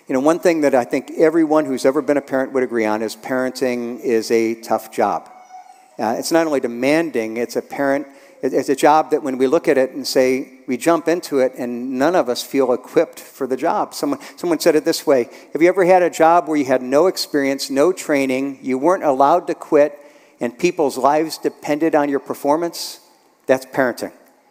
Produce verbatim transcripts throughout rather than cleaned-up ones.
You know, one thing that I think everyone who's ever been a parent would agree on is parenting is a tough job. Uh, it's not only demanding, it's a parent, it's a job that when we look at it and say, we jump into it and none of us feel equipped for the job. Someone, someone said it this way: have you ever had a job where you had no experience, no training, you weren't allowed to quit, and people's lives depended on your performance? That's parenting.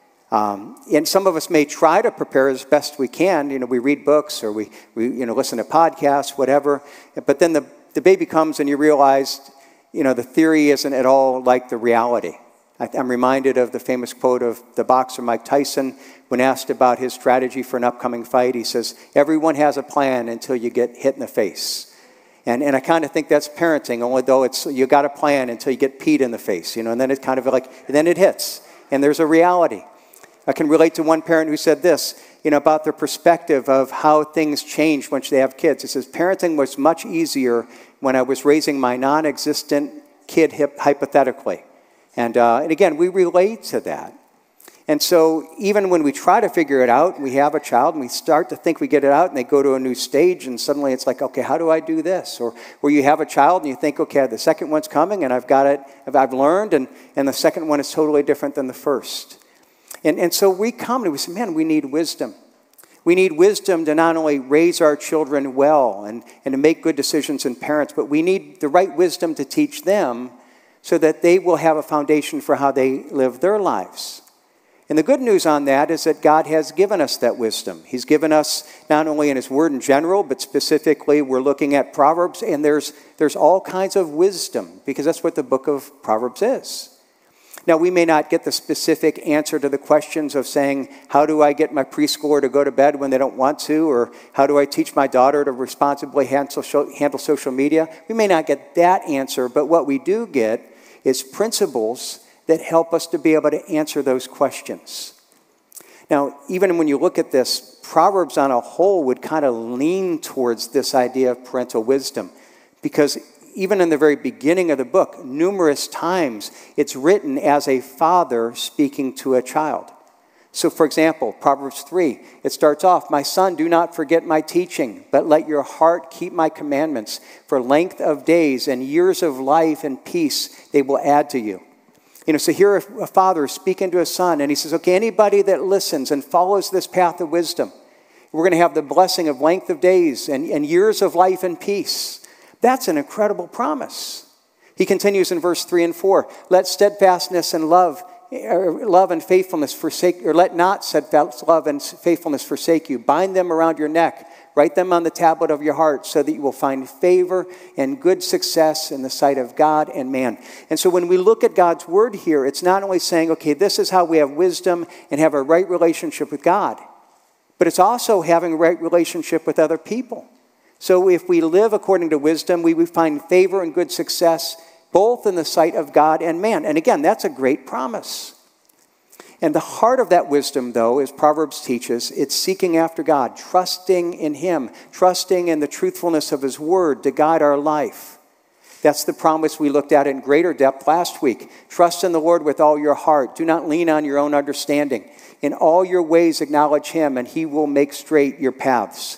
Um, and some of us may try to prepare as best we can. You know, we read books or we, we you know, listen to podcasts, whatever. But then the, the baby comes and you realize, you know, the theory isn't at all like the reality. I, I'm reminded of the famous quote of the boxer Mike Tyson when asked about his strategy for an upcoming fight. He says, everyone has a plan until you get hit in the face. And and I kind of think that's parenting, only though it's you got a plan until you get peed in the face, you know, and then it kind of like, and then it hits. And there's a reality. I can relate to one parent who said this, you know, about their perspective of how things change once they have kids. It says, parenting was much easier when I was raising my non-existent kid hip, hypothetically. And, uh, and again, we relate to that. And so even when we try to figure it out, we have a child and we start to think we get it out and they go to a new stage and suddenly it's like, okay, how do I do this? Or where you have a child and you think, okay, the second one's coming and I've got it, I've learned, and, and the second one is totally different than the first. And, and so we come and we say, man, we need wisdom. We need wisdom to not only raise our children well and, and to make good decisions in parents, but we need the right wisdom to teach them so that they will have a foundation for how they live their lives. And the good news on that is that God has given us that wisdom. He's given us not only in His Word in general, but specifically we're looking at Proverbs, and there's, there's all kinds of wisdom because that's what the book of Proverbs is. Now, we may not get the specific answer to the questions of saying, how do I get my preschooler to go to bed when they don't want to? Or how do I teach my daughter to responsibly handle social media? We may not get that answer, but what we do get is principles that help us to be able to answer those questions. Now, even when you look at this, Proverbs on a whole would kind of lean towards this idea of parental wisdom because even in the very beginning of the book, numerous times it's written as a father speaking to a child. So, for example, Proverbs three, it starts off, my son, do not forget my teaching, but let your heart keep my commandments. For length of days and years of life and peace they will add to you. You know, so here a father is speaking to a son, and he says, okay, anybody that listens and follows this path of wisdom, we're going to have the blessing of length of days and, and years of life and peace. That's an incredible promise. He continues in verse three and four. Let steadfastness and love, or love and faithfulness forsake, or let not steadfast love and faithfulness forsake you. Bind them around your neck. Write them on the tablet of your heart so that you will find favor and good success in the sight of God and man. And so when we look at God's word here, it's not only saying, okay, this is how we have wisdom and have a right relationship with God, but it's also having a right relationship with other people. So if we live according to wisdom, we will find favor and good success both in the sight of God and man. And again, that's a great promise. And the heart of that wisdom, though, as Proverbs teaches, it's seeking after God, trusting in Him, trusting in the truthfulness of His word to guide our life. That's the promise we looked at in greater depth last week. Trust in the Lord with all your heart. Do not lean on your own understanding. In all your ways acknowledge Him, and He will make straight your paths.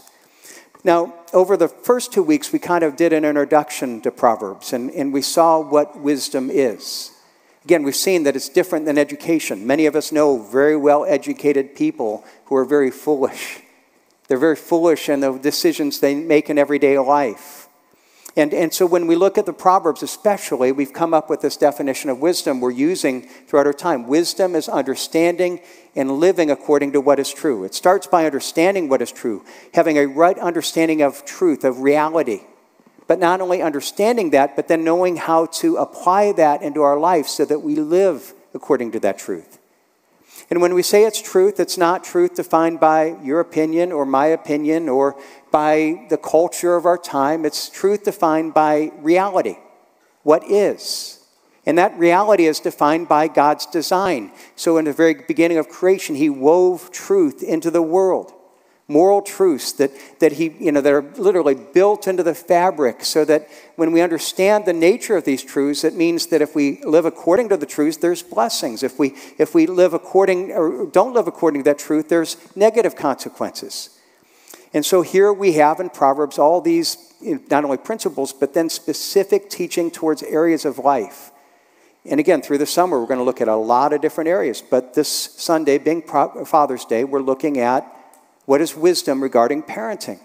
Now, over the first two weeks, we kind of did an introduction to Proverbs, and, and we saw what wisdom is. Again, we've seen that it's different than education. Many of us know very well-educated people who are very foolish. They're very foolish in the decisions they make in everyday life. And, and so when we look at the Proverbs especially, we've come up with this definition of wisdom we're using throughout our time. Wisdom is understanding and living according to what is true. It starts by understanding what is true, having a right understanding of truth, of reality. But not only understanding that, but then knowing how to apply that into our life so that we live according to that truth. And when we say it's truth, it's not truth defined by your opinion or my opinion or by the culture of our time. It's truth defined by reality, what is. And that reality is defined by God's design. So in the very beginning of creation, He wove truth into the world. Moral truths that, that he, you know, that are literally built into the fabric so that when we understand the nature of these truths, it means that if we live according to the truths, there's blessings. If we, if we live according or don't live according to that truth, there's negative consequences. And so here we have in Proverbs all these, not only principles, but then specific teaching towards areas of life. And again, through the summer, we're going to look at a lot of different areas. But this Sunday, being Father's Day, we're looking at what is wisdom regarding parenting.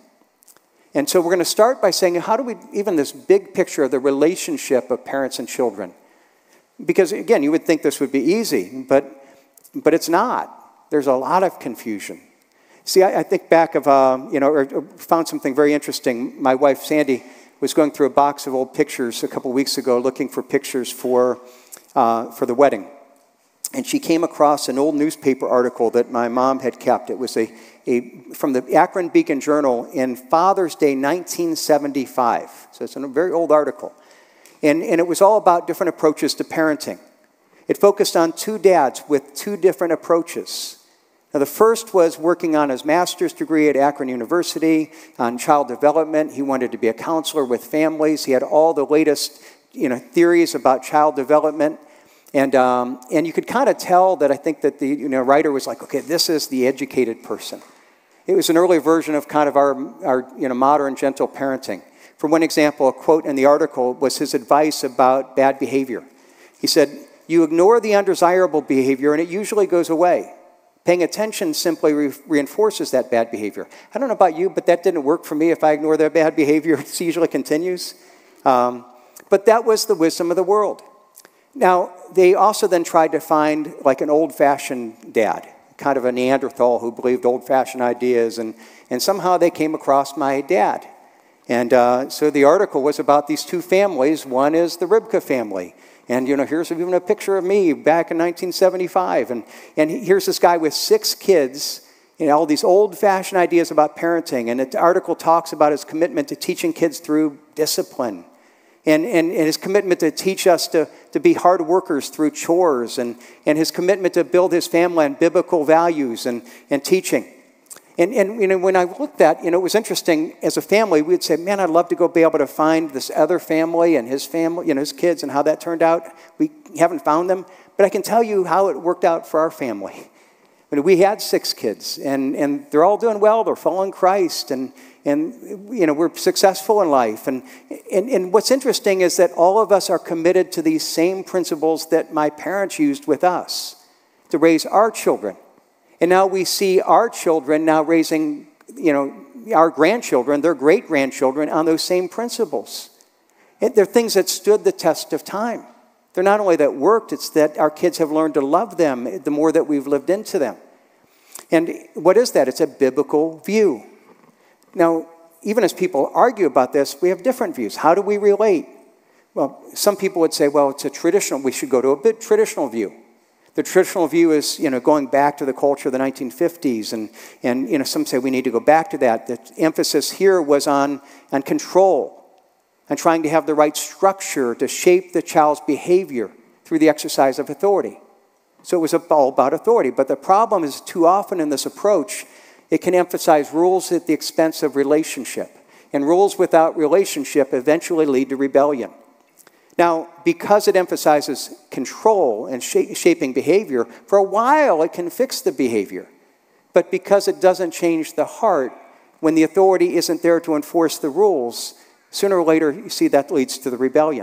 And so we're going to start by saying, how do we, even this big picture of the relationship of parents and children? Because again, you would think this would be easy, but, but it's not. There's a lot of confusion. See, I, I think back of, uh, you know, or, or found something very interesting. My wife, Sandy, was going through a box of old pictures a couple weeks ago looking for pictures for, uh, for the wedding. And she came across an old newspaper article that my mom had kept. It was a, a from the Akron Beacon Journal in Father's Day nineteen seventy-five. So it's a very old article. And, and it was all about different approaches to parenting. It focused on two dads with two different approaches. Now, the first was working on his master's degree at Akron University on child development. He wanted to be a counselor with families. He had all the latest, you know, theories about child development. And um, and you could kind of tell that I think that the you know writer was like, okay, this is the educated person. It was an early version of kind of our, our you know modern gentle parenting. For one example, a quote in the article was his advice about bad behavior. He said, "You ignore the undesirable behavior and it usually goes away. Paying attention simply re- reinforces that bad behavior." I don't know about you, but that didn't work for me. If I ignore that bad behavior, it usually continues. Um, but that was the wisdom of the world. Now, they also then tried to find like an old-fashioned dad, kind of a Neanderthal who believed old-fashioned ideas, and, and somehow they came across my dad. And uh, so the article was about these two families. One is the Ribka family. And, you know, here's even a picture of me back in nineteen seventy-five. And, and here's this guy with six kids, and all these old-fashioned ideas about parenting. And the article talks about his commitment to teaching kids through discipline. And, and, and his commitment to teach us to, to be hard workers through chores, and, and his commitment to build his family on biblical values and, and teaching. And, and you know, when I looked at, you know, it was interesting, as a family, we'd say, man, I'd love to go be able to find this other family and his family, you know, his kids and how that turned out. We haven't found them, but I can tell you how it worked out for our family. I mean, we had six kids, and, and they're all doing well. They're following Christ, and, and you know, we're successful in life. And, and, and what's interesting is that all of us are committed to these same principles that my parents used with us to raise our children. And now we see our children now raising, you know, our grandchildren, their great-grandchildren on those same principles. It, they're things that stood the test of time. They're not only that worked, it's that our kids have learned to love them the more that we've lived into them. And what is that? It's a biblical view. Now, even as people argue about this, we have different views. How do we relate? Well, some people would say, well, it's a traditional, we should go to a bit traditional view. The traditional view is, you know, going back to the culture of the nineteen fifties, and, and you know, some say we need to go back to that. The emphasis here was on, on control, and trying to have the right structure to shape the child's behavior through the exercise of authority. So it was all about authority. But the problem is, too often in this approach, it can emphasize rules at the expense of relationship. And rules without relationship eventually lead to rebellion. Now, because it emphasizes control and sh- shaping behavior, for a while it can fix the behavior. But because it doesn't change the heart, when the authority isn't there to enforce the rules, sooner or later, you see that leads to the rebellion.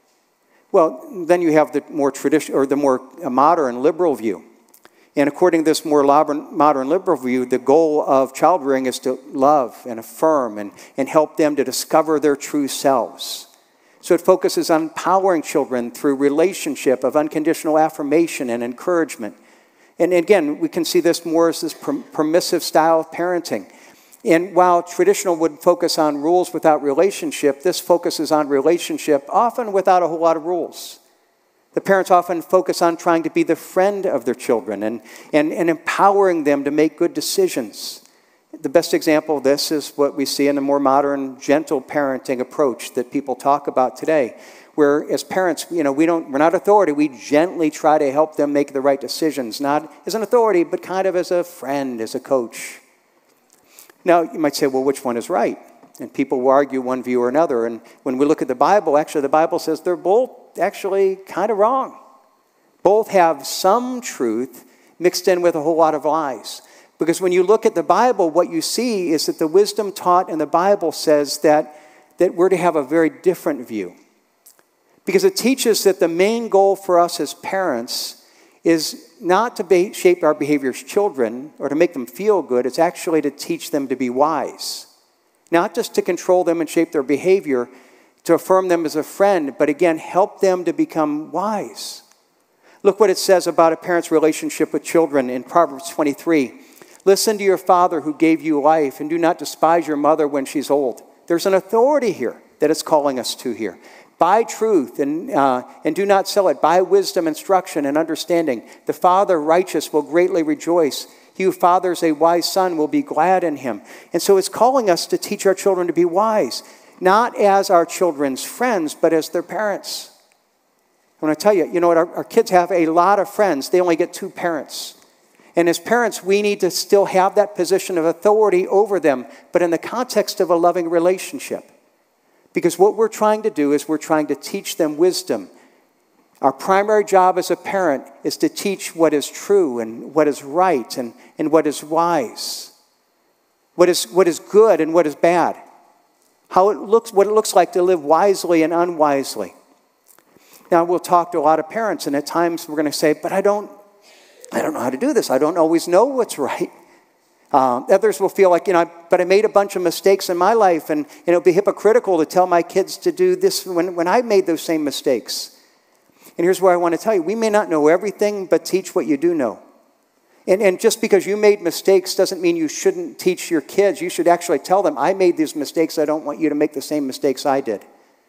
Well, then you have the more traditional or the more modern liberal view. And according to this more modern liberal view, the goal of child rearing is to love and affirm and, and help them to discover their true selves. So it focuses on empowering children through relationship of unconditional affirmation and encouragement. And again, we can see this more as this permissive style of parenting. And while traditional would focus on rules without relationship, this focuses on relationship, often without a whole lot of rules. The parents often focus on trying to be the friend of their children and, and, and empowering them to make good decisions. The best example of this is what we see in the more modern, gentle parenting approach that people talk about today, where as parents, you know, we don't, we're not authority. We gently try to help them make the right decisions, not as an authority, but kind of as a friend, as a coach. Now, you might say, well, which one is right? And people will argue one view or another. And when we look at the Bible, actually, the Bible says they're both actually kind of wrong. Both have some truth mixed in with a whole lot of lies. Because when you look at the Bible, what you see is that the wisdom taught in the Bible says that, that we're to have a very different view. Because it teaches that the main goal for us as parents is not to be, shape our behavior as children or to make them feel good. It's actually to teach them to be wise. Not just to control them and shape their behavior, to affirm them as a friend, but again, help them to become wise. Look what it says about a parent's relationship with children in Proverbs twenty-three. Listen to your father who gave you life, and do not despise your mother when she's old. There's an authority here that it's calling us to here. Buy truth and, uh, and do not sell it. Buy wisdom, instruction, and understanding. The father righteous will greatly rejoice. He who fathers a wise son will be glad in him. And so it's calling us to teach our children to be wise, not as our children's friends, but as their parents. I want to tell you, you know what, our, our kids have a lot of friends. They only get two parents. And as parents, we need to still have that position of authority over them, but in the context of a loving relationship. Because what we're trying to do is we're trying to teach them wisdom. Our primary job as a parent is to teach what is true and what is right and, and what is wise. What is, what is good and what is bad. How it looks, what it looks like to live wisely and unwisely. Now, we'll talk to a lot of parents, and at times we're going to say, but I don't, I don't know how to do this. I don't always know what's right. Uh, others will feel like, you know, but I made a bunch of mistakes in my life, and, and it'll be hypocritical to tell my kids to do this when, when I made those same mistakes. And here's what I want to tell you. We may not know everything, but teach what you do know. And, and just because you made mistakes doesn't mean you shouldn't teach your kids. You should actually tell them, I made these mistakes. I don't want you to make the same mistakes I did.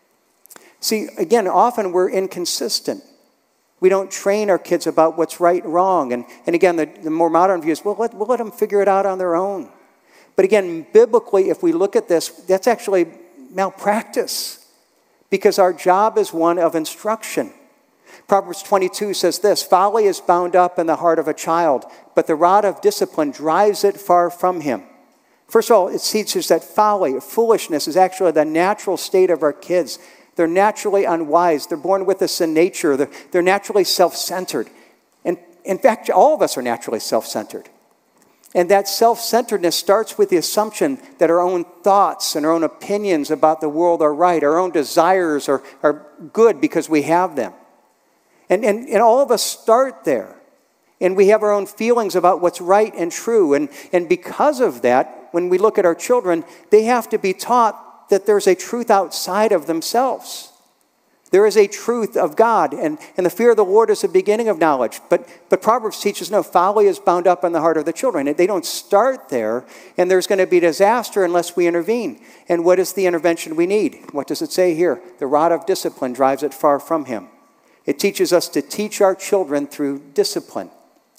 See, again, often we're inconsistent. We don't train our kids about what's right and wrong. And, and again, the, the more modern view is, well, let, we'll let them figure it out on their own. But again, biblically, if we look at this, that's actually malpractice. Because our job is one of instruction. Proverbs twenty-two says this, folly is bound up in the heart of a child, but the rod of discipline drives it far from him. First of all, it teaches that folly, foolishness, is actually the natural state of our kids. They're naturally unwise. They're born with this in nature. They're, they're naturally self-centered. And in fact, all of us are naturally self-centered. And that self-centeredness starts with the assumption that our own thoughts and our own opinions about the world are right. Our own desires are, are good because we have them. And, and, and all of us start there. And we have our own feelings about what's right and true. And, and because of that, when we look at our children, they have to be taught that there's a truth outside of themselves. There is a truth of God, and, and the fear of the Lord is the beginning of knowledge. But, but Proverbs teaches, no, folly is bound up in the heart of the children. They don't start there, and there's going to be disaster unless we intervene. And what is the intervention we need? What does it say here? The rod of discipline drives it far from him. It teaches us to teach our children through discipline.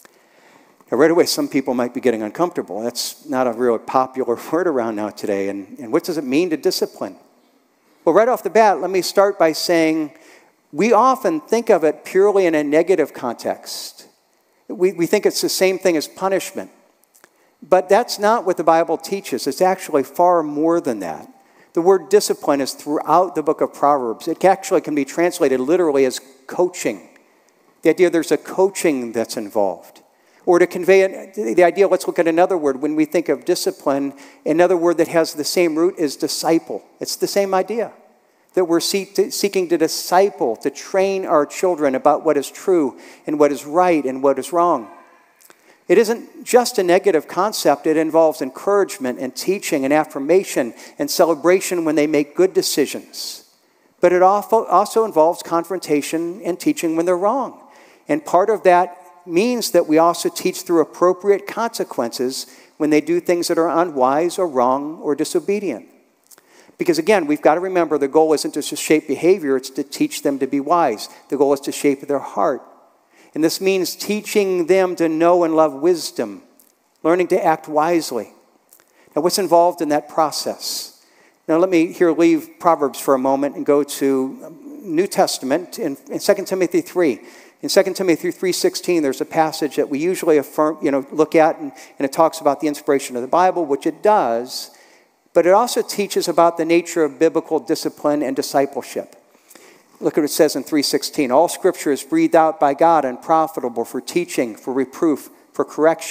Now, right away, some people might be getting uncomfortable. That's not a real popular word around now today. And, and what does it mean to discipline? Well, right off the bat, let me start by saying we often think of it purely in a negative context. We, we think it's the same thing as punishment. But that's not what the Bible teaches. It's actually far more than that. The word discipline is throughout the book of Proverbs. It actually can be translated literally as coaching. The idea there's a coaching that's involved. Or to convey it, the idea, let's look at another word. When we think of discipline, another word that has the same root is disciple. It's the same idea. That we're seek to, seeking to disciple, to train our children about what is true and what is right and what is wrong. It isn't just a negative concept. It involves encouragement and teaching and affirmation and celebration when they make good decisions. But it also involves confrontation and teaching when they're wrong. And part of that means that we also teach through appropriate consequences when they do things that are unwise or wrong or disobedient. Because again, we've got to remember the goal isn't just to shape behavior, it's to teach them to be wise. The goal is to shape their heart. And this means teaching them to know and love wisdom, learning to act wisely. Now, what's involved in that process? Now, let me here leave Proverbs for a moment and go to New Testament in, in Second Timothy three. In Second Timothy three sixteen, there's a passage that we usually affirm, you know, look at, and, and it talks about the inspiration of the Bible, which it does, but it also teaches about the nature of biblical discipline and discipleship. Look at what it says in three sixteen. All Scripture is breathed out by God and profitable for teaching, for reproof, for correction,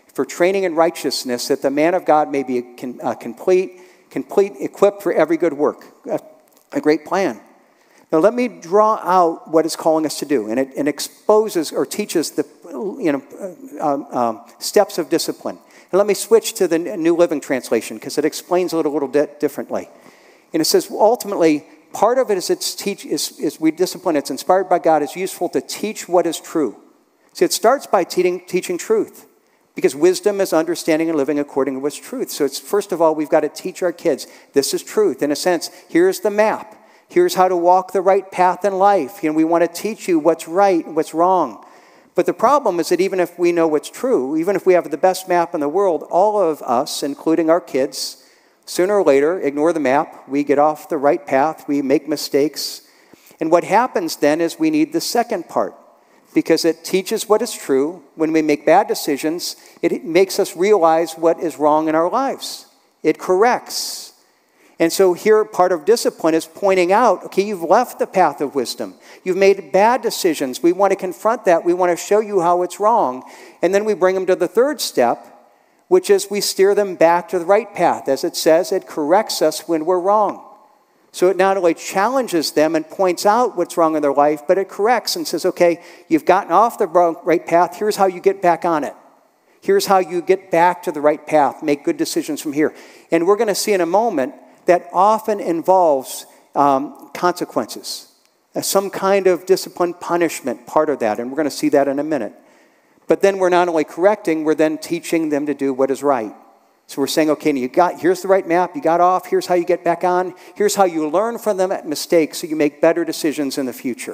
for training in righteousness, that the man of God may be uh, complete, complete, equipped for every good work. A, a great plan. Now let me draw out what it's calling us to do, and it, it exposes or teaches the you know um, um, steps of discipline. And let me switch to the New Living Translation because it explains it a little bit differently. And it says ultimately, part of it is it's teach is, is we discipline. It's inspired by God. It's useful to teach what is true. See, it starts by teaching teaching truth, because wisdom is understanding and living according to what's truth. So it's first of all we've got to teach our kids this is truth. In a sense, here's the map. Here's how to walk the right path in life. You know, we want to teach you what's right and what's wrong. But the problem is that even if we know what's true, even if we have the best map in the world, all of us, including our kids, sooner or later ignore the map. We get off the right path. We make mistakes. And what happens then is we need the second part, because it teaches what is true. When we make bad decisions, it makes us realize what is wrong in our lives. It corrects. And so here, part of discipline is pointing out, okay, you've left the path of wisdom. You've made bad decisions. We want to confront that. We want to show you how it's wrong. And then we bring them to the third step, which is we steer them back to the right path. As it says, it corrects us when we're wrong. So it not only challenges them and points out what's wrong in their life, but it corrects and says, okay, you've gotten off the right path. Here's how you get back on it. Here's how you get back to the right path. Make good decisions from here. And we're going to see in a moment that often involves um, consequences, uh, some kind of discipline punishment, part of that, and we're going to see that in a minute. But then we're not only correcting, we're then teaching them to do what is right. So we're saying, okay, you got, here's the right map, you got off, here's how you get back on, here's how you learn from them at mistakes so you make better decisions in the future.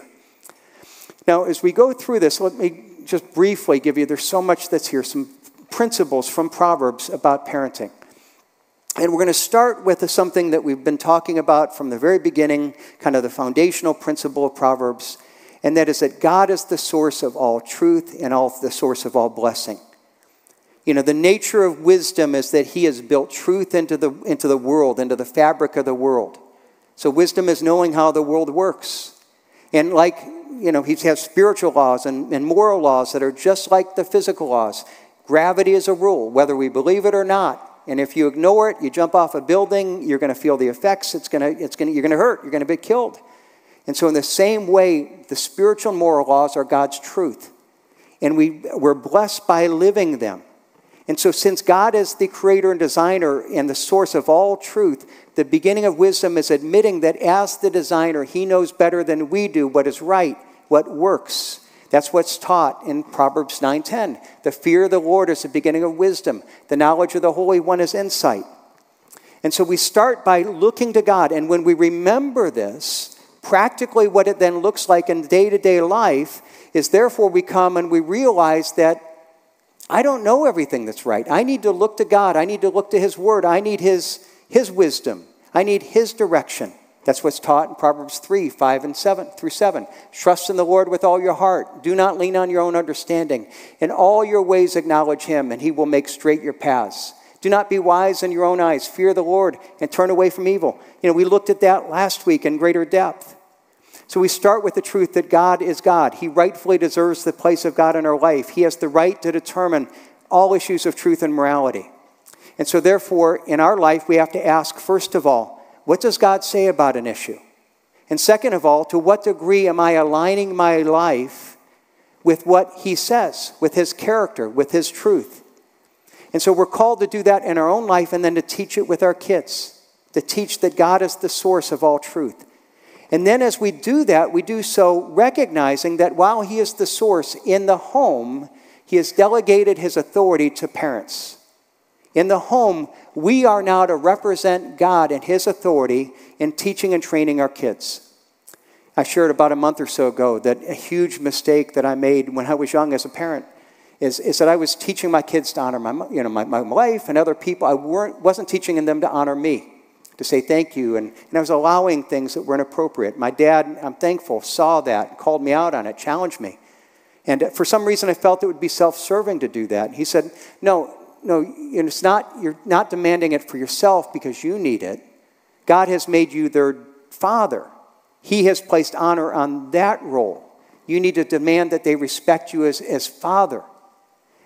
Now, as we go through this, let me just briefly give you, there's so much that's here, some principles from Proverbs about parenting. And we're going to start with something that we've been talking about from the very beginning, kind of the foundational principle of Proverbs, and that is that God is the source of all truth and all the source of all blessing. You know, the nature of wisdom is that he has built truth into the, into the world, into the fabric of the world. So wisdom is knowing how the world works. And like, you know, he has spiritual laws and, and moral laws that are just like the physical laws. Gravity is a rule, whether we believe it or not. And if you ignore it, you jump off a building, you're going to feel the effects. It's going to, it's going to, you're going to hurt. You're going to be killed. And so in the same way, the spiritual and moral laws are God's truth. And we, we're blessed by living them. And so since God is the creator and designer and the source of all truth, the beginning of wisdom is admitting that as the designer, he knows better than we do what is right, what works. That's what's taught in Proverbs nine ten. The fear of the Lord is the beginning of wisdom. The knowledge of the Holy One is insight. And so we start by looking to God. And when we remember this, practically what it then looks like in day-to-day life is therefore we come and we realize that I don't know everything that's right. I need to look to God. I need to look to his word. I need his, his wisdom. I need his direction. That's what's taught in Proverbs three, five, and seven through seven. Trust in the Lord with all your heart. Do not lean on your own understanding. In all your ways acknowledge him, and he will make straight your paths. Do not be wise in your own eyes. Fear the Lord and turn away from evil. You know, we looked at that last week in greater depth. So we start with the truth that God is God. He rightfully deserves the place of God in our life. He has the right to determine all issues of truth and morality. And so therefore, in our life, we have to ask, first of all, what does God say about an issue? And second of all, to what degree am I aligning my life with what he says, with his character, with his truth? And so we're called to do that in our own life and then to teach it with our kids, to teach that God is the source of all truth. And then as we do that, we do so recognizing that while he is the source in the home, he has delegated his authority to parents. In the home, we are now to represent God and his authority in teaching and training our kids. I shared about a month or so ago that a huge mistake that I made when I was young as a parent is, is that I was teaching my kids to honor my, you know, my, my wife and other people. I weren't, wasn't teaching them to honor me, to say thank you. And, and I was allowing things that weren't appropriate. My dad, I'm thankful, saw that, called me out on it, challenged me. And for some reason, I felt it would be self-serving to do that. He said, no, No, it's not, you're not demanding it for yourself because you need it. God has made you their father. He has placed honor on that role. You need to demand that they respect you as, as father.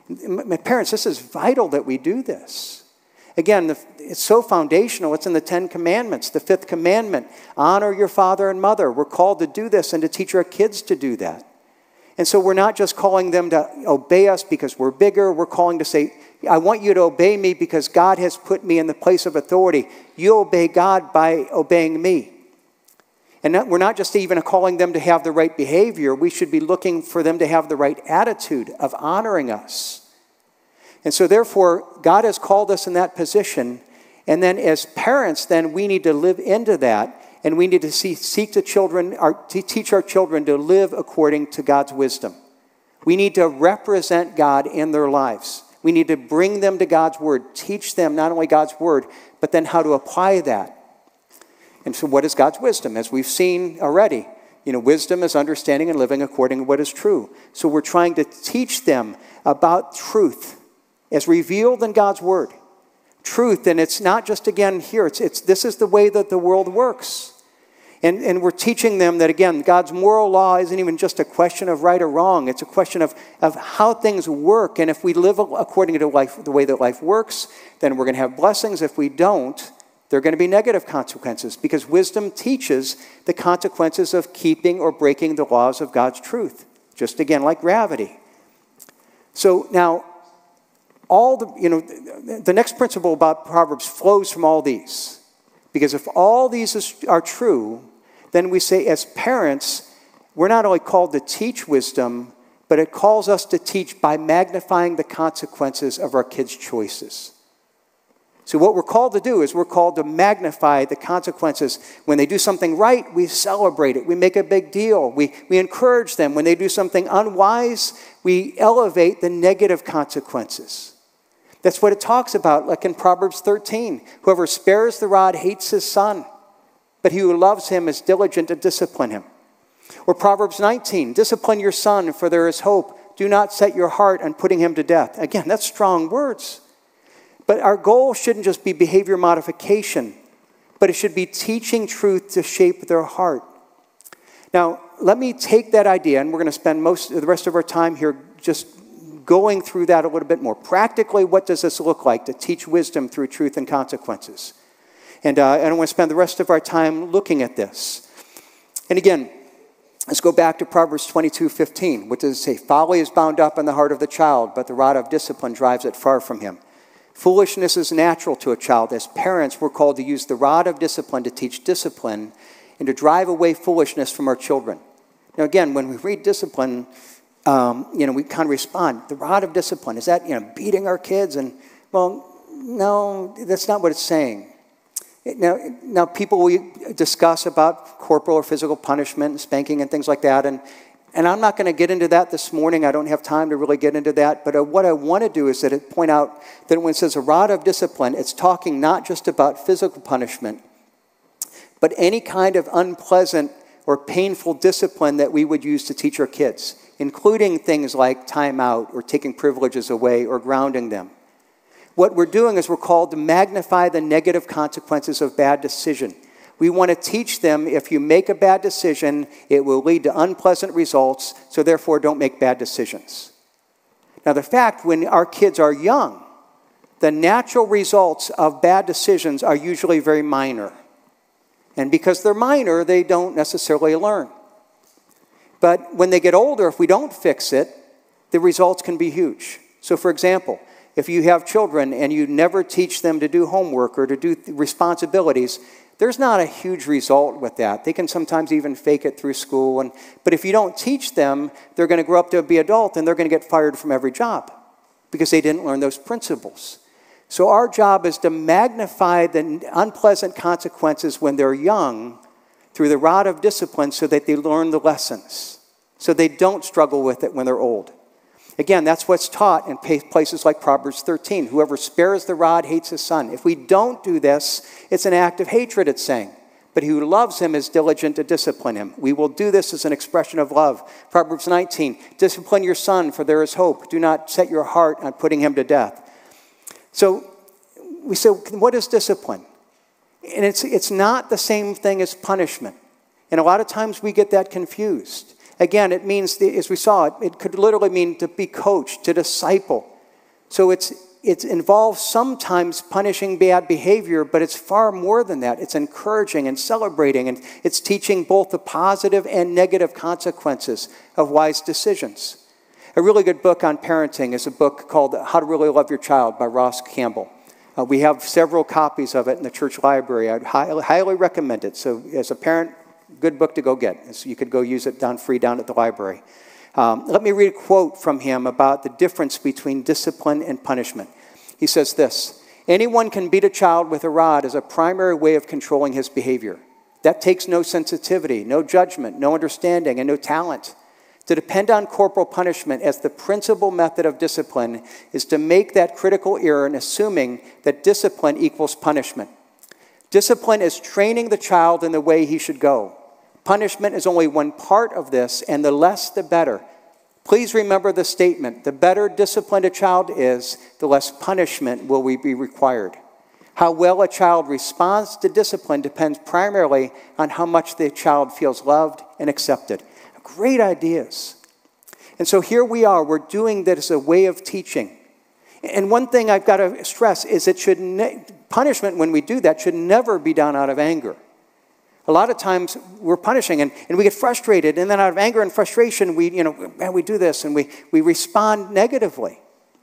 My parents, this is vital that we do this. Again, the, it's so foundational. It's in the Ten Commandments, the fifth commandment. Honor your father and mother. We're called to do this and to teach our kids to do that. And so we're not just calling them to obey us because we're bigger. We're calling to say, I want you to obey me because God has put me in the place of authority. You obey God by obeying me. And not, we're not just even calling them to have the right behavior. We should be looking for them to have the right attitude of honoring us. And so therefore, God has called us in that position. And then as parents, then we need to live into that. And we need to see, seek to children, our, to teach our children to live according to God's wisdom. We need to represent God in their lives. We need to bring them to God's word, teach them not only God's word, but then how to apply that. And so what is God's wisdom? As we've seen already, you know, wisdom is understanding and living according to what is true. So we're trying to teach them about truth as revealed in God's word. Truth, and it's not just, again, here. It's, it's this is the way that the world works. And, and we're teaching them that, again, God's moral law isn't even just a question of right or wrong. It's a question of, of how things work. And if we live according to life, the way that life works, then we're going to have blessings. If we don't, there are going to be negative consequences, because wisdom teaches the consequences of keeping or breaking the laws of God's truth. Just, again, like gravity. So now, all the, you know, the next principle about Proverbs flows from all these. Because if all these is, are true, then we say as parents, we're not only called to teach wisdom, but it calls us to teach by magnifying the consequences of our kids' choices. So what we're called to do is we're called to magnify the consequences. When they do something right, we celebrate it. We make a big deal. We, we encourage them. When they do something unwise, we elevate the negative consequences. That's what it talks about, like in Proverbs thirteen. Whoever spares the rod hates his son, but he who loves him is diligent to discipline him. Or Proverbs nineteen, discipline your son, for there is hope. Do not set your heart on putting him to death. Again, that's strong words. But our goal shouldn't just be behavior modification, but it should be teaching truth to shape their heart. Now, let me take that idea, and we're going to spend most of the rest of our time here just going through that a little bit more. Practically, what does this look like to teach wisdom through truth and consequences? And, uh, and I want to spend the rest of our time looking at this. And again, let's go back to Proverbs twenty-two fifteen, which does say, folly is bound up in the heart of the child, but the rod of discipline drives it far from him. Foolishness is natural to a child. As parents, we're called to use the rod of discipline to teach discipline and to drive away foolishness from our children. Now again, when we read discipline, Um, you know, we kind of respond. The rod of discipline, is that, you know, beating our kids? And, well, no, that's not what it's saying. Now, now people will discuss about corporal or physical punishment and spanking and things like that. And, and I'm not going to get into that this morning. I don't have time to really get into that. But uh, what I want to do is that it point out that when it says a rod of discipline, it's talking not just about physical punishment, but any kind of unpleasant or painful discipline that we would use to teach our kids, including things like time out or taking privileges away or grounding them. What we're doing is we're called to magnify the negative consequences of bad decision. We want to teach them if you make a bad decision, it will lead to unpleasant results, so therefore don't make bad decisions. Now the fact, when our kids are young, the natural results of bad decisions are usually very minor. And because they're minor, they don't necessarily learn. But when they get older, if we don't fix it, the results can be huge. So for example, if you have children and you never teach them to do homework or to do responsibilities, there's not a huge result with that. They can sometimes even fake it through school. And, but if you don't teach them, they're going to grow up to be adult and they're going to get fired from every job because they didn't learn those principles. So our job is to magnify the unpleasant consequences when they're young through the rod of discipline so that they learn the lessons, so they don't struggle with it when they're old. Again, that's what's taught in places like Proverbs thirteen. Whoever spares the rod hates his son. If we don't do this, it's an act of hatred, it's saying. But he who loves him is diligent to discipline him. We will do this as an expression of love. Proverbs nineteen, discipline your son, for there is hope. Do not set your heart on putting him to death. So we say, what is discipline? And it's, it's not the same thing as punishment. And a lot of times we get that confused. Again, it means, as we saw, it, it could literally mean to be coached, to disciple. So it's it involves sometimes punishing bad behavior, but it's far more than that. It's encouraging and celebrating, and it's teaching both the positive and negative consequences of wise decisions. A really good book on parenting is a book called How to Really Love Your Child by Ross Campbell. Uh, we have several copies of it in the church library. I'd highly, highly recommend it. So as a parent, good book to go get. So you could go use it down free down at the library. Um, let me read a quote from him about the difference between discipline and punishment. He says this: anyone can beat a child with a rod as a primary way of controlling his behavior. That takes no sensitivity, no judgment, no understanding, and no talent. To depend on corporal punishment as the principal method of discipline is to make that critical error in assuming that discipline equals punishment. Discipline is training the child in the way he should go. Punishment is only one part of this, and the less the better. Please remember the statement: the better disciplined a child is, the less punishment will be required. How well a child responds to discipline depends primarily on how much the child feels loved and accepted. Great ideas. And so here we are, we're doing that as a way of teaching. And one thing I've got to stress is it should ne- punishment, when we do that, should never be done out of anger. A lot of times we're punishing and, and we get frustrated, and then out of anger and frustration, we, you know, man, we do this and we, we respond negatively.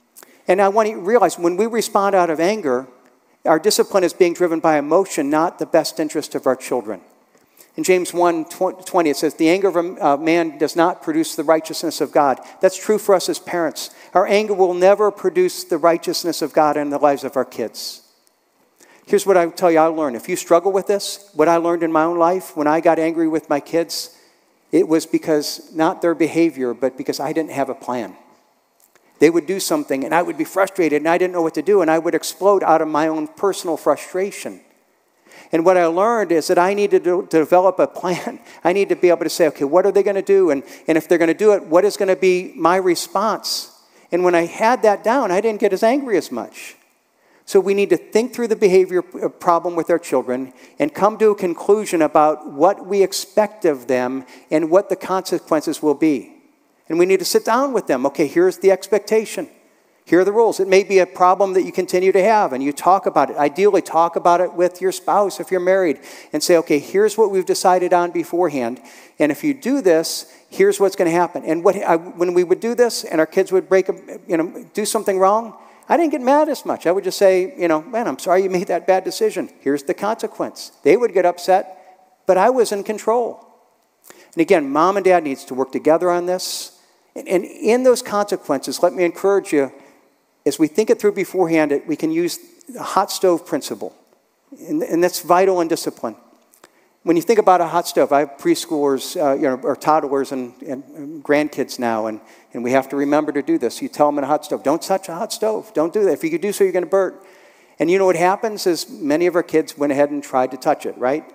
And I want you to realize when we respond out of anger, our discipline is being driven by emotion, not the best interest of our children. In James one twenty, it says, the anger of a man does not produce the righteousness of God. That's true for us as parents. Our anger will never produce the righteousness of God in the lives of our kids. Here's what I would tell you I learned. If you struggle with this, what I learned in my own life when I got angry with my kids, it was because not their behavior, but because I didn't have a plan. They would do something and I would be frustrated and I didn't know what to do, and I would explode out of my own personal frustration. And what I learned is that I needed to, to develop a plan. I need to be able to say, okay, what are they going to do? And, and if they're going to do it, what is going to be my response? And when I had that down, I didn't get as angry as much. So we need to think through the behavior problem with our children and come to a conclusion about what we expect of them and what the consequences will be. And we need to sit down with them. Okay, here's the expectation. Here are the rules. It may be a problem that you continue to have, and you talk about it. Ideally, talk about it with your spouse if you're married and say, okay, here's what we've decided on beforehand. And if you do this, here's what's going to happen. And what I, when we would do this and our kids would break, a, you know, do something wrong, I didn't get mad as much. I would just say, you know, man, I'm sorry you made that bad decision. Here's the consequence. They would get upset, but I was in control. And again, mom and dad needs to work together on this. And, and in those consequences, let me encourage you, as we think it through beforehand, we can use the hot stove principle. And, and that's vital in discipline. When you think about a hot stove, I have preschoolers, uh, you know, or toddlers and, and grandkids now, and, and we have to remember to do this. You tell them in a hot stove, don't touch a hot stove. Don't do that. If you could do so, you're going to burn. And you know what happens is many of our kids went ahead and tried to touch it, right?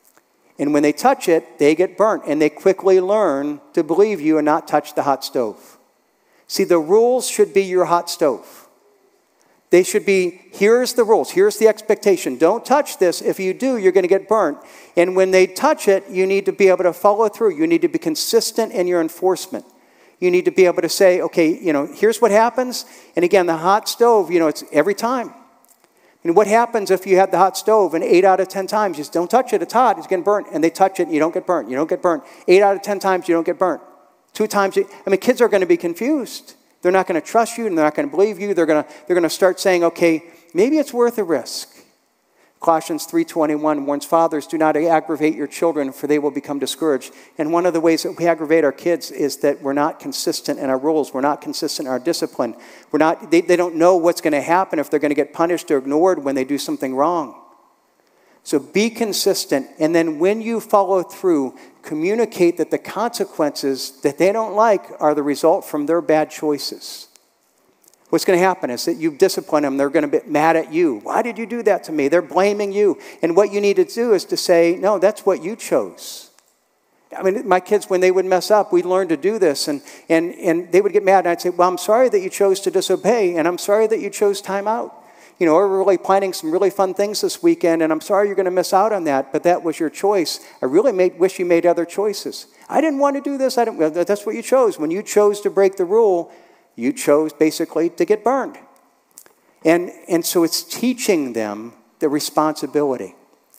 And when they touch it, they get burnt, and they quickly learn to believe you and not touch the hot stove. See, the rules should be your hot stove. They should be, here's the rules, here's the expectation. Don't touch this. If you do, you're going to get burnt. And when they touch it, you need to be able to follow through. You need to be consistent in your enforcement. You need to be able to say, okay, you know, here's what happens. And again, the hot stove, you know, it's every time. And what happens if you have the hot stove and eight out of ten times, you just don't touch it, it's hot, it's getting burnt. And they touch it and you don't get burnt, you don't get burnt. Eight out of ten times, you don't get burnt. Two times, you, I mean, kids are going to be confused. They're not going to trust you, and they're not going to believe you. They're going to, they're going to start saying, okay, maybe it's worth a risk. Colossians three twenty-one warns fathers, do not aggravate your children, for they will become discouraged. And one of the ways that we aggravate our kids is that we're not consistent in our rules. We're not consistent in our discipline. We're not, they, they don't know what's going to happen if they're going to get punished or ignored when they do something wrong. So be consistent, and then when you follow through, communicate that the consequences that they don't like are the result from their bad choices. What's going to happen is that you discipline them. They're going to be mad at you. Why did you do that to me? They're blaming you. And what you need to do is to say, no, that's what you chose. I mean, my kids, when they would mess up, we'd learn to do this. And, and, and they would get mad. And I'd say, well, I'm sorry that you chose to disobey. And I'm sorry that you chose time out. You know, we're really planning some really fun things this weekend, and I'm sorry you're going to miss out on that, but that was your choice. I really made, wish you made other choices. I didn't want to do this. I didn't, well, that's what you chose. When you chose to break the rule, you chose basically to get burned. And, and so it's teaching them the responsibility.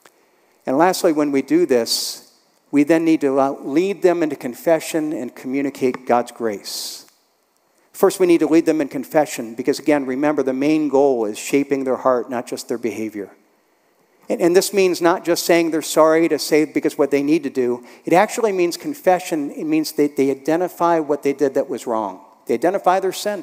And lastly, when we do this, we then need to lead them into confession and communicate God's grace. First, we need to lead them in confession because, again, remember, the main goal is shaping their heart, not just their behavior. And, and this means not just saying they're sorry to say because what they need to do. It actually means confession. It means that they identify what they did that was wrong. They identify their sin.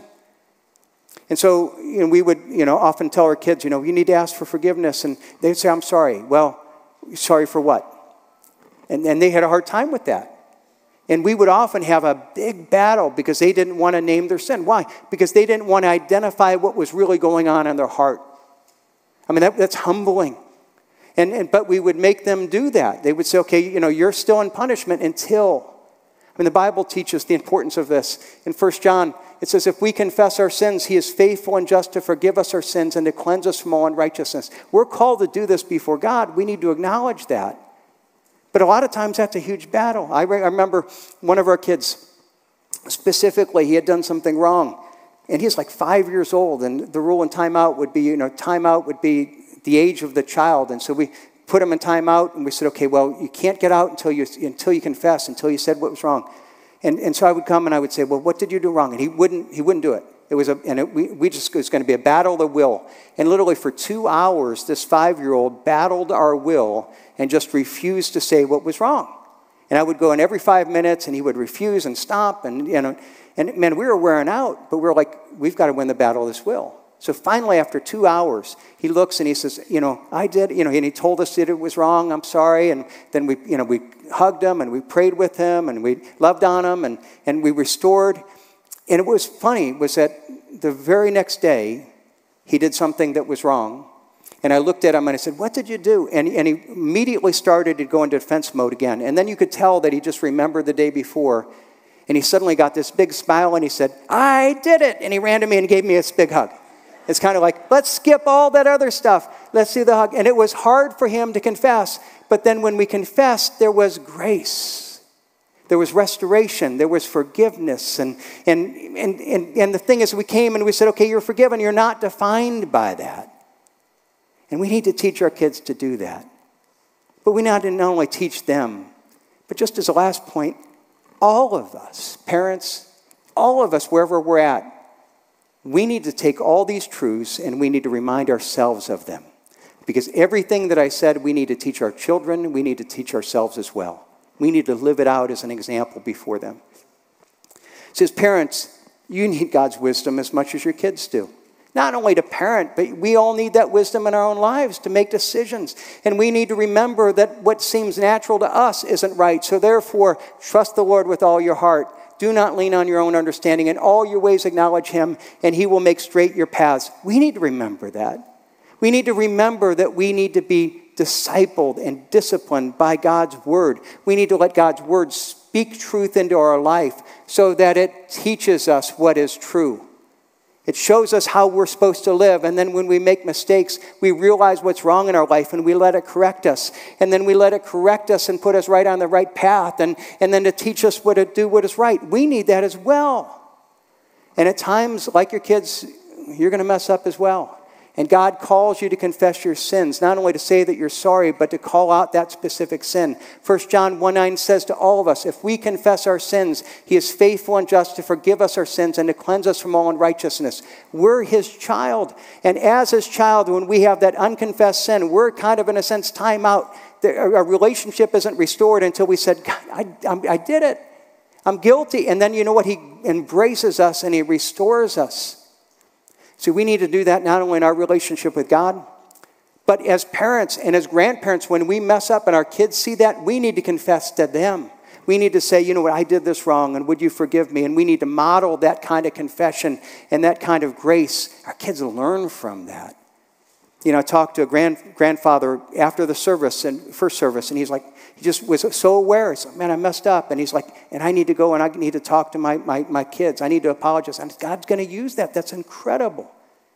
And so, you know, we would, you know, often tell our kids, you know, you need to ask for forgiveness. And they'd say, I'm sorry. Well, sorry for what? And, and they had a hard time with that. And we would often have a big battle because they didn't want to name their sin. Why? Because they didn't want to identify what was really going on in their heart. I mean, that, that's humbling. And, and but we would make them do that. They would say, okay, you know, you're still in punishment until. I mean, the Bible teaches the importance of this. In First John, it says, if we confess our sins, he is faithful and just to forgive us our sins and to cleanse us from all unrighteousness. We're called to do this before God. We need to acknowledge that. But a lot of times that's a huge battle. I, re- I remember one of our kids, specifically, he had done something wrong. And he's like five years old. And the rule in timeout would be, you know, timeout would be the age of the child. And so we put him in timeout and we said, okay, well, you can't get out until you until you confess, until you said what was wrong. And and so I would come and I would say, well, what did you do wrong? And he wouldn't he wouldn't do it. It was a and it, we we just it was going to be a battle of the will. And literally for two hours, this five-year-old battled our will and just refused to say what was wrong. And I would go in every five minutes, and he would refuse and stop, and you know, and man, we were wearing out, but we were like, we've got to win the battle of this will. So finally, after two hours, he looks and he says, you know, I did, you know, and he told us that it was wrong, I'm sorry, and then we, you know, we hugged him, and we prayed with him, and we loved on him, and, and we restored. And it was funny, was that the very next day, he did something that was wrong. And I looked at him and I said, what did you do? And, and he immediately started to go into defense mode again. And then you could tell that he just remembered the day before. And he suddenly got this big smile and he said, I did it. And he ran to me and gave me this big hug. It's kind of like, let's skip all that other stuff. Let's see the hug. And it was hard for him to confess. But then when we confessed, there was grace. There was restoration. There was forgiveness. And, and, and, and, and the thing is, we came and we said, okay, you're forgiven. You're not defined by that. And we need to teach our kids to do that. But we not not only teach them, but just as a last point, all of us, parents, all of us, wherever we're at, we need to take all these truths and we need to remind ourselves of them. Because everything that I said, we need to teach our children, we need to teach ourselves as well. We need to live it out as an example before them. So as parents, you need God's wisdom as much as your kids do. Not only to parent, but we all need that wisdom in our own lives to make decisions. And we need to remember that what seems natural to us isn't right. So therefore, trust the Lord with all your heart. Do not lean on your own understanding. In all your ways acknowledge him, and he will make straight your paths. We need to remember that. We need to remember that we need to be discipled and disciplined by God's word. We need to let God's word speak truth into our life so that it teaches us what is true. It shows us how we're supposed to live. And then when we make mistakes, we realize what's wrong in our life and we let it correct us. And then we let it correct us and put us right on the right path. And, and then to teach us what to do, what is right. We need that as well. And at times, like your kids, you're going to mess up as well. And God calls you to confess your sins, not only to say that you're sorry, but to call out that specific sin. First John one nine says to all of us, if we confess our sins, he is faithful and just to forgive us our sins and to cleanse us from all unrighteousness. We're his child. And as his child, when we have that unconfessed sin, we're kind of, in a sense, time out. Our relationship isn't restored until we said, God, I, I did it. I'm guilty. And then you know what? He embraces us and he restores us. So we need to do that not only in our relationship with God, but as parents and as grandparents, when we mess up and our kids see that, we need to confess to them. We need to say, you know what, I did this wrong, and would you forgive me? And we need to model that kind of confession and that kind of grace. Our kids will learn from that. You know, I talked to a grand, grandfather after the service, and first service, and he's like, he just was so aware. He's like, man, I messed up. And he's like, and I need to go and I need to talk to my, my, my kids. I need to apologize. And God's going to use that. That's incredible.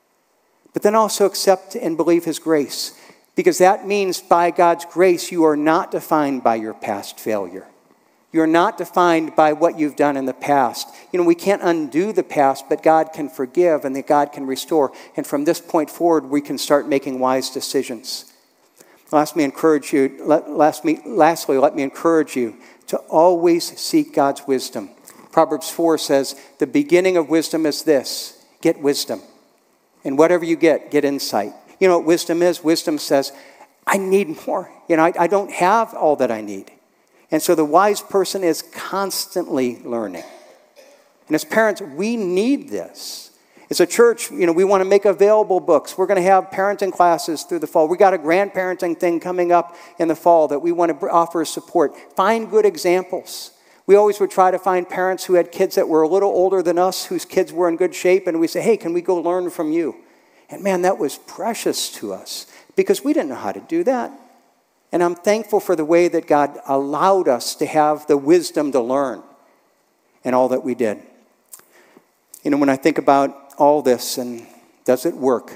But then also accept and believe his grace. Because that means by God's grace, you are not defined by your past failure. You're not defined by what you've done in the past. You know, we can't undo the past, but God can forgive and that God can restore. And from this point forward, we can start making wise decisions. Last me encourage you, last me, lastly, let me encourage you to always seek God's wisdom. Proverbs four says, the beginning of wisdom is this, get wisdom. And whatever you get, get insight. You know what wisdom is? Wisdom says, I need more. You know, I, I don't have all that I need. And so the wise person is constantly learning. And as parents, we need this. As a church, you know, we want to make available books. We're going to have parenting classes through the fall. We got a grandparenting thing coming up in the fall that we want to offer support. Find good examples. We always would try to find parents who had kids that were a little older than us, whose kids were in good shape, and we say, hey, can we go learn from you? And man, that was precious to us because we didn't know how to do that. And I'm thankful for the way that God allowed us to have the wisdom to learn and all that we did. You know, when I think about all this and does it work?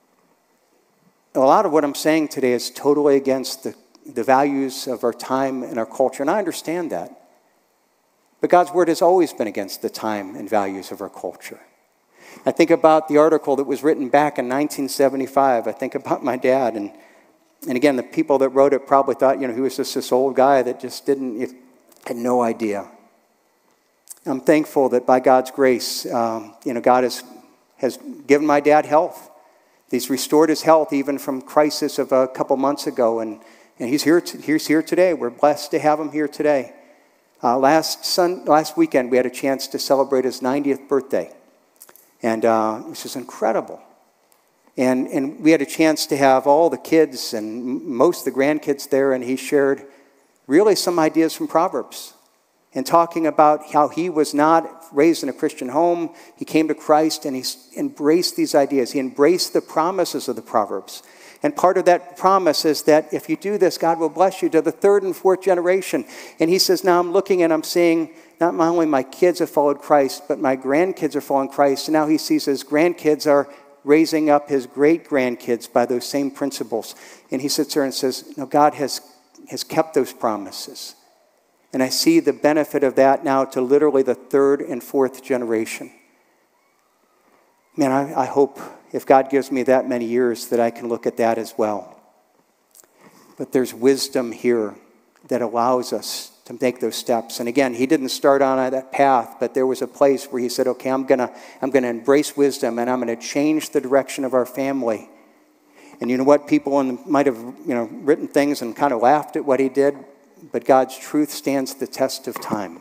A lot of what I'm saying today is totally against the, the values of our time and our culture, and I understand that. But God's word has always been against the time and values of our culture. I think about the article that was written back in nineteen seventy-five. I think about my dad, and And again, the people that wrote it probably thought, you know, he was just this old guy that just didn't, had no idea. I'm thankful that by God's grace, um, you know, God has, has given my dad health. He's restored his health even from crisis of a couple months ago, and, and he's here. To, he's here today. We're blessed to have him here today. Uh, last sun, last weekend, we had a chance to celebrate his ninetieth birthday, and uh, it was just incredible. And and we had a chance to have all the kids and most of the grandkids there, and he shared really some ideas from Proverbs and talking about how he was not raised in a Christian home. He came to Christ and he embraced these ideas. He embraced the promises of the Proverbs. And part of that promise is that if you do this, God will bless you to the third and fourth generation. And he says, now I'm looking and I'm seeing not only my kids have followed Christ, but my grandkids are following Christ. And now he sees his grandkids are raising up his great-grandkids by those same principles. And he sits there and says, no, God has, has kept those promises. And I see the benefit of that now to literally the third and fourth generation. Man, I, I hope if God gives me that many years that I can look at that as well. But there's wisdom here that allows us to make those steps. And again, he didn't start on that path, but there was a place where he said, okay, I'm gonna, I'm gonna embrace wisdom and I'm gonna change the direction of our family. And you know what? People in, might have you know written things and kind of laughed at what he did, but God's truth stands the test of time.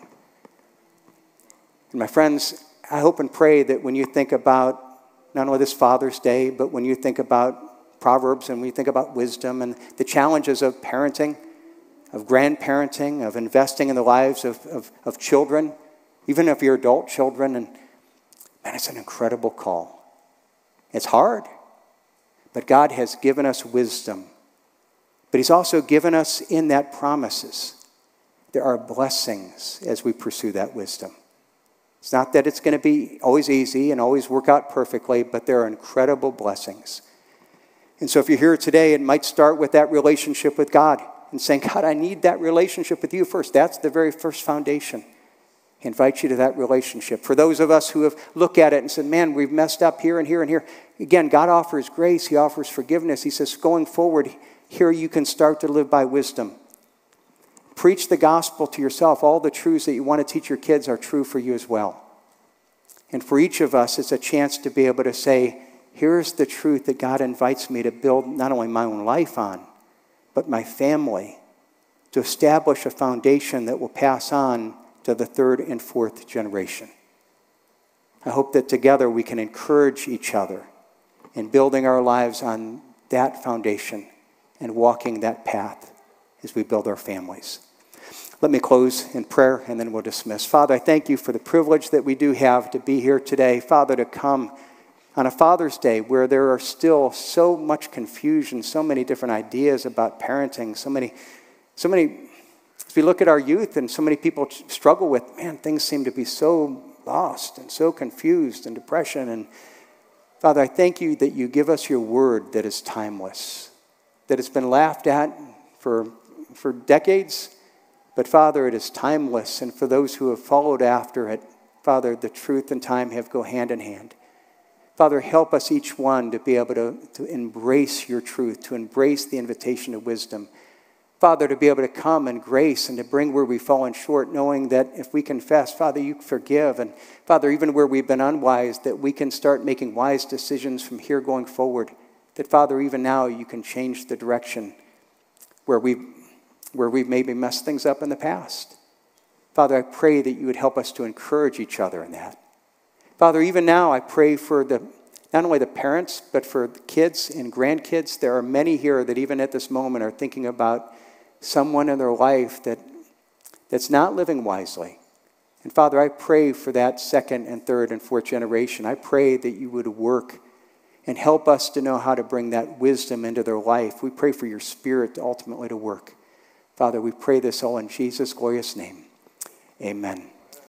And my friends, I hope and pray that when you think about not only this Father's Day, but when you think about Proverbs and when you think about wisdom and the challenges of parenting, of grandparenting, of investing in the lives of, of, of children, even of your adult children. And man, it's an incredible call. It's hard, but God has given us wisdom. But he's also given us in that promises. There are blessings as we pursue that wisdom. It's not that it's going to be always easy and always work out perfectly, but there are incredible blessings. And so if you're here today, it might start with that relationship with God. And saying, God, I need that relationship with you first. That's the very first foundation. I invite you to that relationship. For those of us who have looked at it and said, man, we've messed up here and here and here. Again, God offers grace. He offers forgiveness. He says, going forward, here you can start to live by wisdom. Preach the gospel to yourself. All the truths that you want to teach your kids are true for you as well. And for each of us, it's a chance to be able to say, here's the truth that God invites me to build not only my own life on, but my family, to establish a foundation that will pass on to the third and fourth generation. I hope that together we can encourage each other in building our lives on that foundation and walking that path as we build our families. Let me close in prayer and then we'll dismiss. Father, I thank you for the privilege that we do have to be here today. Father, to come on a Father's Day where there are still so much confusion, so many different ideas about parenting, so many, so many, as we look at our youth and so many people struggle with, man, things seem to be so lost and so confused and depression. And Father, I thank you that you give us your word that is timeless, that it's been laughed at for, for decades, But Father, it is timeless, and for those who have followed after it, Father, the truth and time have go hand in hand. Father, help us each one to be able to, to embrace your truth, to embrace the invitation of wisdom. Father, to be able to come in grace and to bring where we've fallen short, knowing that if we confess, Father, you forgive. And Father, even where we've been unwise, that we can start making wise decisions from here going forward. That, Father, even now you can change the direction where we've, where we've maybe messed things up in the past. Father, I pray that you would help us to encourage each other in that. Father, even now I pray for the not only the parents, but for the kids and grandkids. There are many here that even at this moment are thinking about someone in their life that, that's not living wisely. And Father, I pray for that second and third and fourth generation. I pray that you would work and help us to know how to bring that wisdom into their life. We pray for your Spirit ultimately to work. Father, we pray this all in Jesus' glorious name. Amen.